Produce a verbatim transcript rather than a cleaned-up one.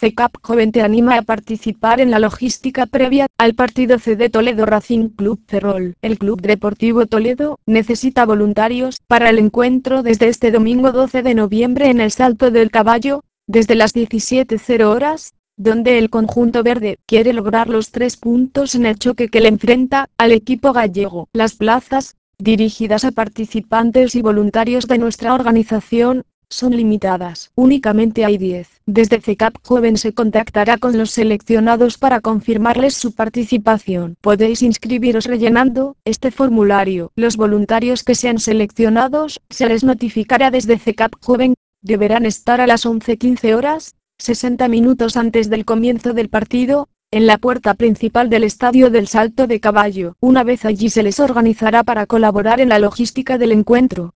C C A P Joven te anima a participar en la logística previa al partido C D Toledo Racing Club Ferrol. El Club Deportivo Toledo necesita voluntarios para el encuentro desde este domingo doce de noviembre en el Salto del Caballo, desde las diecisiete horas, donde el conjunto verde quiere lograr los tres puntos en el choque que le enfrenta al equipo gallego. Las plazas, dirigidas a participantes y voluntarios de nuestra organización, son limitadas. Únicamente hay diez. Desde C C A P Joven se contactará con los seleccionados para confirmarles su participación. Podéis inscribiros rellenando este formulario. Los voluntarios que sean seleccionados se les notificará desde C C A P Joven. Deberán estar a las once quince horas, sesenta minutos antes del comienzo del partido, en la puerta principal del Estadio del Salto de Caballo. Una vez allí se les organizará para colaborar en la logística del encuentro.